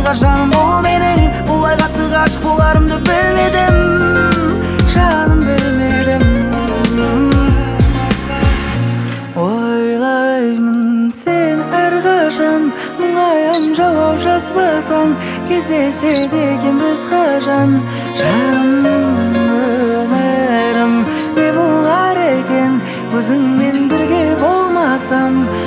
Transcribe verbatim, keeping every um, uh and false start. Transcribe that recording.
жаным бұл менің, бұлай қатты ғашық боларымды білмедім, жаным білмедім. Ойлаймын сен әрқашан, мұңайым жауап жазбасаң, кездеседі екен біз қашан. Жаным өмірім не болар екен, өзіңмен бірге болмасам.